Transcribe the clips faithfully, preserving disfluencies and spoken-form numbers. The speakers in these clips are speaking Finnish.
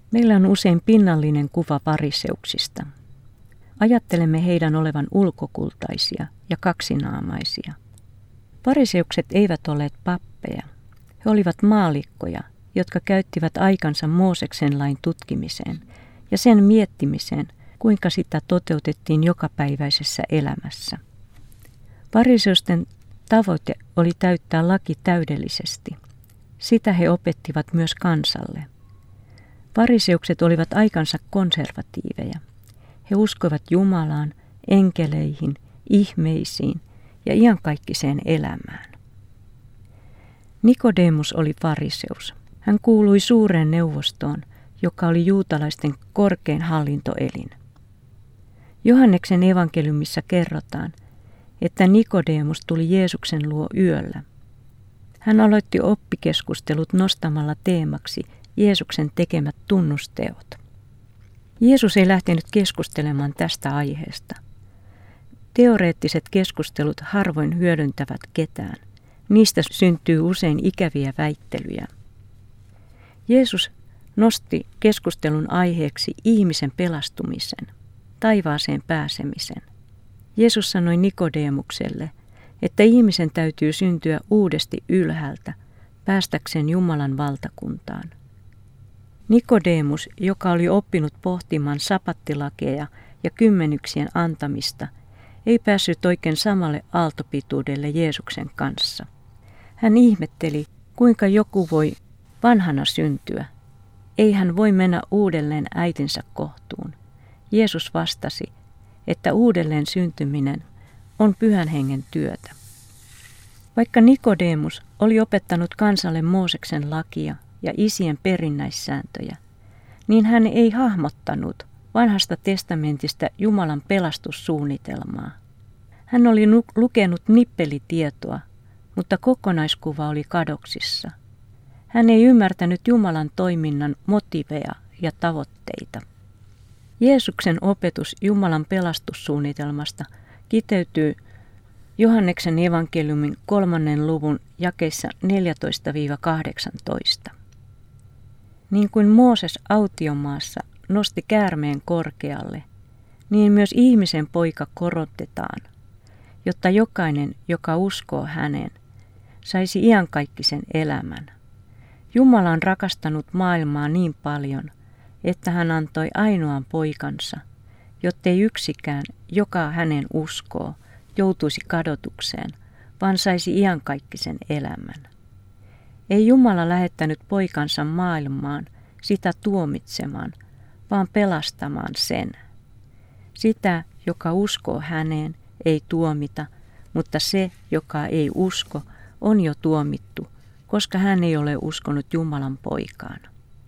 Meillä on usein pinnallinen kuva fariseuksista. Ajattelemme heidän olevan ulkokultaisia ja kaksinaamaisia. Fariseukset eivät olleet pappeja. He olivat maallikkoja, jotka käyttivät aikansa Mooseksen lain tutkimiseen ja sen miettimiseen, kuinka sitä toteutettiin jokapäiväisessä elämässä. Fariseusten tavoite oli täyttää laki täydellisesti. Sitä he opettivat myös kansalle. Fariseukset olivat aikansa konservatiiveja. He uskoivat Jumalaan, enkeleihin, ihmeisiin ja iankaikkiseen elämään. Nikodemus oli fariseus. Hän kuului suureen neuvostoon, joka oli juutalaisten korkein hallintoelin. Johanneksen evankeliumissa kerrotaan, että Nikodemus tuli Jeesuksen luo yöllä. Hän aloitti oppikeskustelut nostamalla teemaksi Jeesuksen tekemät tunnusteot. Jeesus ei lähtenyt keskustelemaan tästä aiheesta. Teoreettiset keskustelut harvoin hyödyntävät ketään. Niistä syntyy usein ikäviä väittelyjä. Jeesus nosti keskustelun aiheeksi ihmisen pelastumisen, taivaaseen pääsemisen. Jeesus sanoi Nikodemukselle, että ihmisen täytyy syntyä uudesti ylhäältä päästäkseen Jumalan valtakuntaan. Nikodemus, joka oli oppinut pohtimaan sapattilakeja ja kymmenyksien antamista, ei päässyt oikein samalle aaltopituudelle Jeesuksen kanssa. Hän ihmetteli, kuinka joku voi vanhana syntyä. Ei hän voi mennä uudelleen äitinsä kohtuun. Jeesus vastasi, että uudelleen syntyminen on Pyhän Hengen työtä. Vaikka Nikodemus oli opettanut kansalle Mooseksen lakia ja isien perinnäissääntöjä, niin hän ei hahmottanut vanhasta testamentista Jumalan pelastussuunnitelmaa. Hän oli lukenut nippelitietoa, mutta kokonaiskuva oli kadoksissa. Hän ei ymmärtänyt Jumalan toiminnan motiveja ja tavoitteita. Jeesuksen opetus Jumalan pelastussuunnitelmasta kiteytyy Johanneksen evankeliumin kolmannen luvun jakeissa neljätoista kahdeksantoista. Niin kuin Mooses autiomaassa nosti käärmeen korkealle, niin myös ihmisen poika korotetaan, jotta jokainen, joka uskoo häneen, saisi iankaikkisen elämän. Jumala on rakastanut maailmaa niin paljon, että hän antoi ainoan poikansa, jottei yksikään, joka hänen uskoo, joutuisi kadotukseen, vaan saisi iankaikkisen elämän. Ei Jumala lähettänyt poikansa maailmaan sitä tuomitsemaan, vaan pelastamaan sen. Sitä, joka uskoo häneen, ei tuomita, mutta se, joka ei usko, on jo tuomittu, koska hän ei ole uskonut Jumalan poikaan.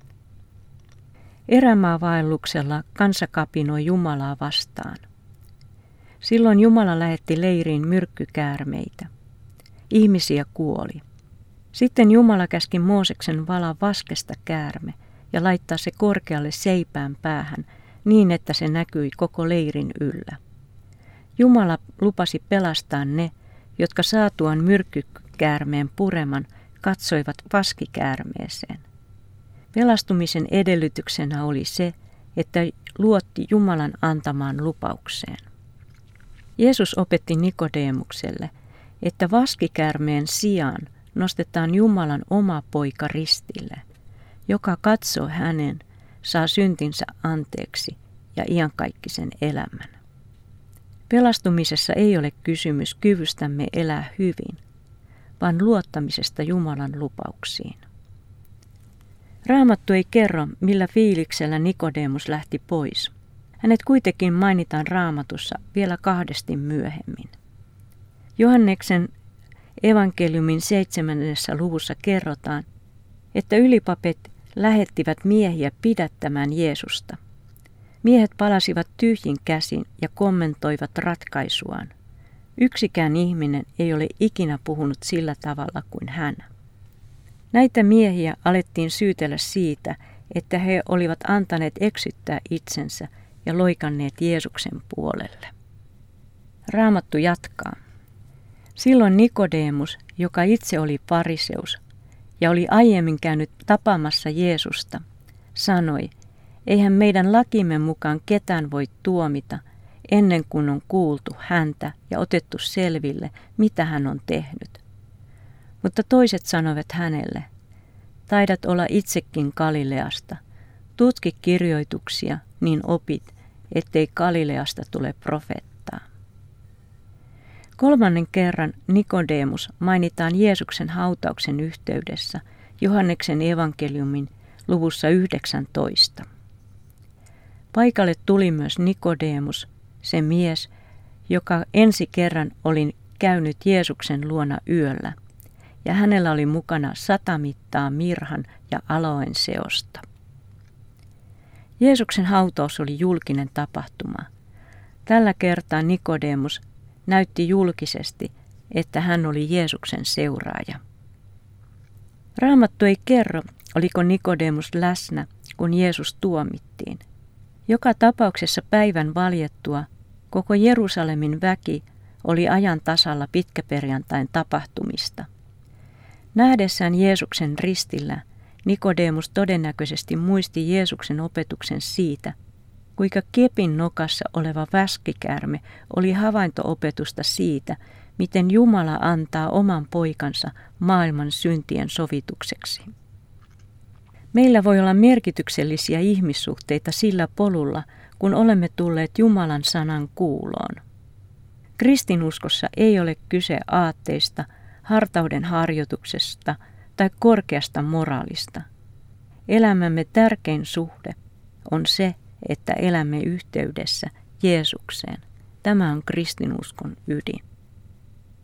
Erämaavaelluksella kansa kapinoi Jumalaa vastaan. Silloin Jumala lähetti leiriin myrkkykäärmeitä. Ihmisiä kuoli. Sitten Jumala käski Mooseksen valaa vaskesta käärme ja laittaa se korkealle seipään päähän niin, että se näkyi koko leirin yllä. Jumala lupasi pelastaa ne, jotka saatuaan myrkkykäärmeen pureman katsoivat vaskikäärmeeseen. Pelastumisen edellytyksenä oli se, että luotti Jumalan antamaan lupaukseen. Jeesus opetti Nikodemukselle, että vaskikäärmeen sijaan nostetaan Jumalan oma poika ristille, joka katsoo hänen, saa syntinsä anteeksi ja iankaikkisen elämän. Pelastumisessa ei ole kysymys kyvystämme elää hyvin, vaan luottamisesta Jumalan lupauksiin. Raamattu ei kerro, millä fiiliksellä Nikodemus lähti pois. Hänet kuitenkin mainitaan Raamatussa vielä kahdesti myöhemmin. Johanneksen evankeliumin seitsemännessä luvussa kerrotaan, että ylipapit lähettivät miehiä pidättämään Jeesusta. Miehet palasivat tyhjin käsin ja kommentoivat ratkaisuaan. Yksikään ihminen ei ole ikinä puhunut sillä tavalla kuin hän. Näitä miehiä alettiin syytellä siitä, että he olivat antaneet eksyttää itsensä ja loikanneet Jeesuksen puolelle. Raamattu jatkaa. Silloin Nikodemus, joka itse oli fariseus ja oli aiemmin käynyt tapaamassa Jeesusta, sanoi, Eihän meidän lakimme mukaan ketään voi tuomita ennen kuin on kuultu häntä ja otettu selville, mitä hän on tehnyt. Mutta toiset sanoivat hänelle, taidat olla itsekin Galileasta. Tutki kirjoituksia, niin opit, ettei Galileasta tule profeettaa. Kolmannen kerran Nikodemus mainitaan Jeesuksen hautauksen yhteydessä Johanneksen evankeliumin luvussa yhdeksäntoista. Paikalle tuli myös Nikodemus, se mies, joka ensi kerran oli käynyt Jeesuksen luona yöllä, ja hänellä oli mukana sata mittaa mirhan ja aloen seosta. Jeesuksen hautaus oli julkinen tapahtuma. Tällä kertaa Nikodemus näytti julkisesti, että hän oli Jeesuksen seuraaja. Raamattu ei kerro, oliko Nikodemus läsnä, kun Jeesus tuomittiin. Joka tapauksessa päivän valjettua koko Jerusalemin väki oli ajan tasalla pitkäperjantain tapahtumista. Nähdessään Jeesuksen ristillä, Nikodemus todennäköisesti muisti Jeesuksen opetuksen siitä, kuinka kepin nokassa oleva väskikäärme oli havainto-opetusta siitä, miten Jumala antaa oman poikansa maailman syntien sovitukseksi. Meillä voi olla merkityksellisiä ihmissuhteita sillä polulla, kun olemme tulleet Jumalan sanan kuuloon. Kristinuskossa ei ole kyse aatteista, hartauden harjoituksesta tai korkeasta moraalista. Elämämme tärkein suhde on se, että elämme yhteydessä Jeesukseen. Tämä on kristinuskon ydin.